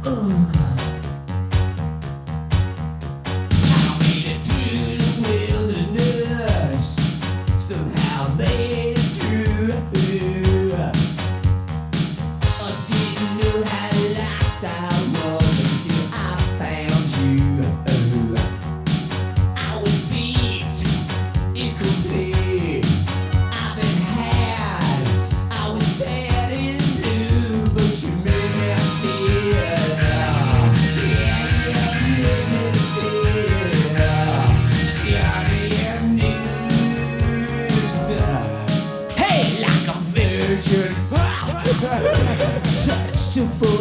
I made it through the wilderness, somehow made it through. I didn't know how lost I was until I found you. I was beat, incomplete. I've been had, I was sad and blue, but you made me feel. Yeah, you made me feel shiny and nude. Hey, like a virgin, touched to